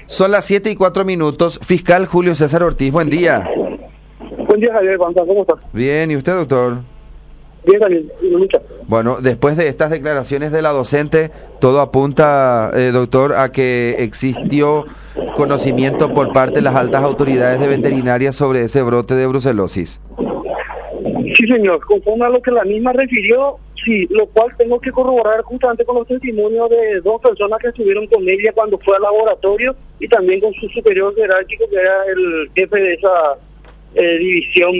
Son las 7:04. Fiscal Julio César Ortiz, buen día. Buen día, Javier. ¿Cómo estás? Bien, ¿y usted, doctor? Bien, Javier. Lucha. Bueno, después de estas declaraciones de la docente, todo apunta, doctor, a que existió conocimiento por parte de las altas autoridades de veterinaria sobre ese brote de brucelosis. Sí, señor. Conforme a lo que la misma refirió, sí, lo cual tengo que corroborar justamente con los testimonios de dos personas que estuvieron con ella cuando fue al laboratorio y también con su superior jerárquico, que era el jefe de esa división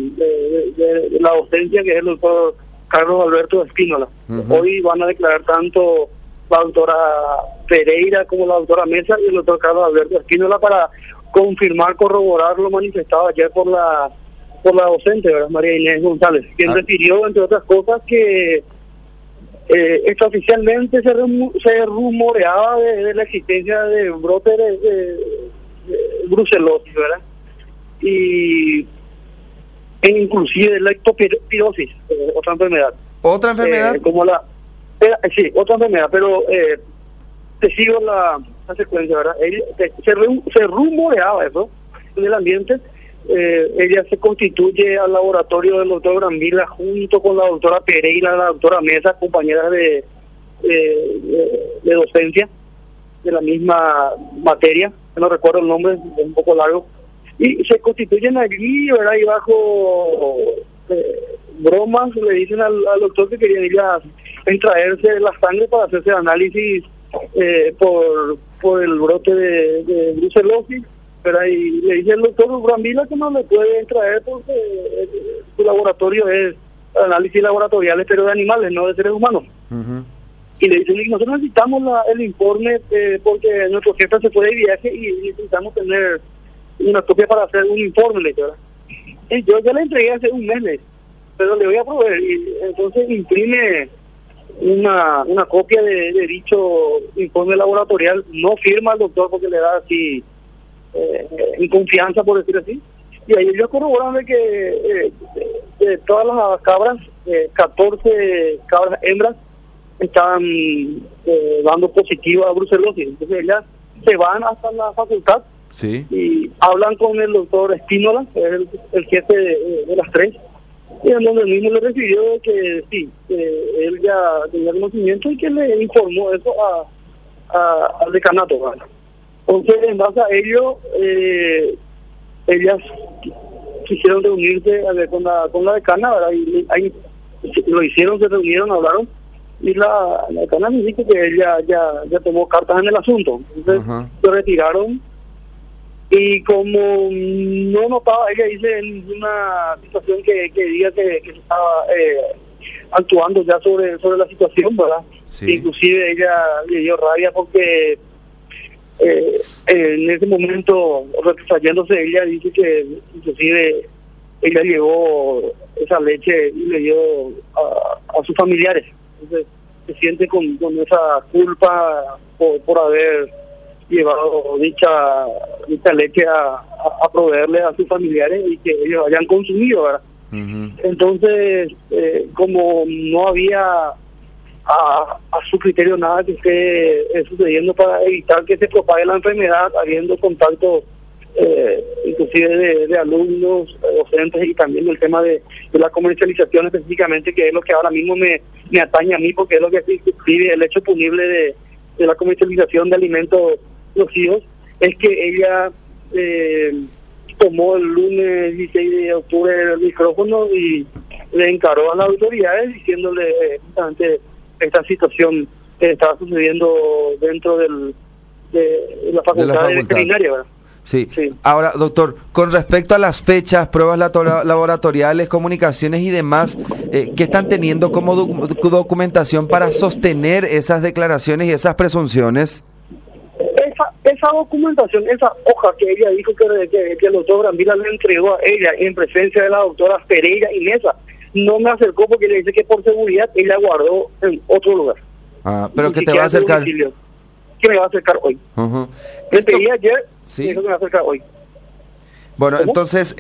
de la docencia, que es el doctor Carlos Alberto Espínola. Hoy van a declarar tanto la doctora Pereira como la doctora Mesa y el doctor Carlos Alberto Espínola para confirmar, corroborar lo manifestado ayer por la docente, ¿verdad? María Inés González, quien refirió, entre otras cosas, que extraoficialmente se rumoreaba de la existencia de un brote de brucelosis, ¿verdad? E inclusive de lectopirosis, otra enfermedad. ¿Otra enfermedad? Sí, otra enfermedad, pero te sigo la secuencia, ¿verdad? Se rumoreaba eso en el ambiente. Ella se constituye al laboratorio del doctor Brambila junto con la doctora Pereira, la doctora Mesa, compañeras de docencia de la misma materia, no recuerdo el nombre, es un poco largo, y se constituyen allí, ¿verdad? Y bajo bromas le dicen al doctor que querían ir a extraerse la sangre para hacerse análisis por el brote de brucelosis, pero y le dice el doctor Brambila que no le puede extraer porque su laboratorio es análisis laboratoriales, pero de animales, no de seres humanos. Y le dicen, nosotros necesitamos el informe porque nuestro jefe se fue de viaje y necesitamos tener una copia para hacer un informe, ¿verdad? Y yo ya le entregué hace un mes, pero le voy a proveer, y entonces imprime una copia de dicho informe laboratorial, no firma al doctor porque le da así inconfianza, por decir así, y ahí ellos corroboran de que de todas las cabras, 14 cabras hembras estaban dando positivo a brucelosis. Entonces ellas se van hasta la facultad, sí, y hablan con el doctor Espínola, que es el jefe de las tres, y en donde el mismo le refirió que sí, él ya tenía conocimiento y que le informó eso al decanato, ¿vale? Entonces, en base a ello, ellas quisieron reunirse con la decana, ¿verdad? Y ahí lo hicieron, se reunieron, hablaron, y la decana me dijo que ella ya tomó cartas en el asunto. Entonces, se retiraron, y como no notaba, ella dice en una situación que diga que se estaba actuando ya sobre la situación, ¿verdad? Sí. Inclusive ella le dio rabia porque en ese momento, retrasayéndose, ella dice que inclusive ella llevó esa leche y le dio a sus familiares. Entonces se siente con esa culpa por haber llevado dicha leche a proveerle a sus familiares y que ellos hayan consumido, ¿verdad? Entonces, como no había a su criterio nada que esté sucediendo para evitar que se propague la enfermedad, habiendo contacto inclusive de alumnos, docentes, y también el tema de la comercialización específicamente, que es lo que ahora mismo me atañe a mí, porque es lo que escribe el hecho punible de la comercialización de alimentos nocivos, es que ella tomó el lunes 16 de octubre el micrófono y le encaró a las autoridades diciéndole justamente esta situación que estaba sucediendo dentro de la facultad de veterinaria, ¿verdad? Sí. Ahora, doctor, con respecto a las fechas, pruebas laboratoriales, comunicaciones y demás, ¿qué están teniendo como documentación para sostener esas declaraciones y esas presunciones? Esa documentación, esa hoja que ella dijo que el doctor Brambila le entregó a ella en presencia de la doctora Pereira y Mesa, no me acercó porque le dice que por seguridad ella guardó en otro lugar. Pero que te va a acercar. Que me va a acercar hoy. Le pedí ayer, sí, y me va a acercar hoy. Bueno, ¿cómo? Entonces,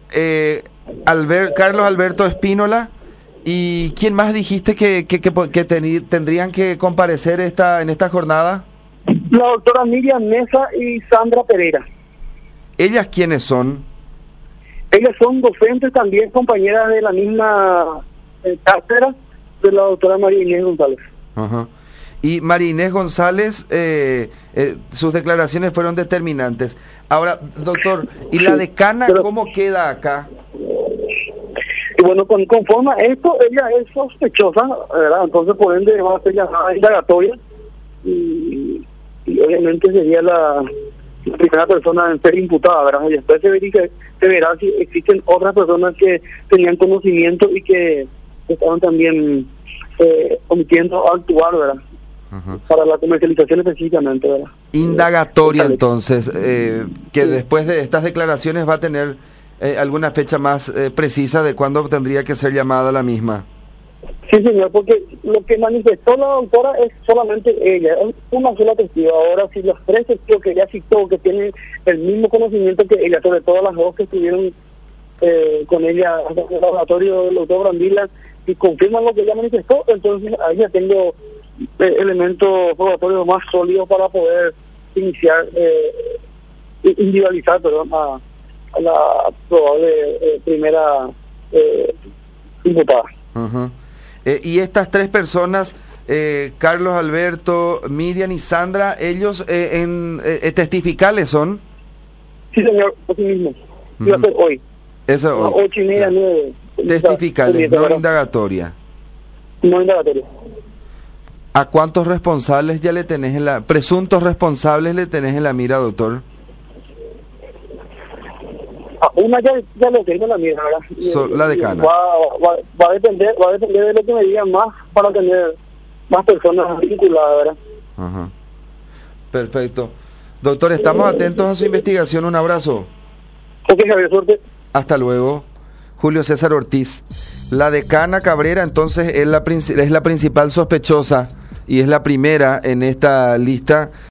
Carlos Alberto Espínola, ¿y quién más dijiste que tendrían que comparecer en esta jornada? La doctora Miriam Mesa y Sandra Pereira. ¿Ellas quiénes son? Ellas son docentes también, compañeras de la misma cátedra de la doctora María Inés González. Ajá. Y María Inés González, sus declaraciones fueron determinantes. Ahora, doctor, ¿y la decana cómo queda acá? Y bueno, conforme a esto, ella es sospechosa, ¿verdad? Entonces, por ende, va a ser llamada indagatoria y obviamente sería la primera persona en ser imputada, ¿verdad? Y después se verá si existen otras personas que tenían conocimiento y que estaban también omitiendo actuar, ¿verdad? Uh-huh. Para la comercialización específicamente, ¿verdad? Indagatoria, entonces, que después de estas declaraciones va a tener alguna fecha más precisa de cuándo tendría que ser llamada la misma. Sí, señor, porque lo que manifestó la doctora es solamente ella, es una sola testigo. Ahora, si los tres testigos que ella citó, que tienen el mismo conocimiento que ella, sobre todo las dos que estuvieron con ella en el laboratorio del doctor Brambila, y confirman lo que ella manifestó, entonces ahí ya tengo elementos probatorios más sólidos para poder iniciar, individualizar, a la probable primera imputada. Uh-huh. Y estas tres personas, Carlos Alberto, Miriam y Sandra, ellos testificales son. Sí, señor, así mismo. Iba a ser hoy. Eso hoy. 8:30, 9. Testificales, no indagatoria. No indagatoria. ¿A cuántos responsables ya le tenés presuntos responsables le tenés en la mira, doctor? Una ya lo tengo en la mira, ¿verdad? La decana. Va a depender de lo que me digan más para tener más personas vinculadas, ¿verdad? Ajá. Perfecto. Doctor, estamos atentos a su investigación. Un abrazo. Ok, Javier, suerte. Hasta luego. Julio César Ortiz. La decana Cabrera, entonces, es la principal sospechosa y es la primera en esta lista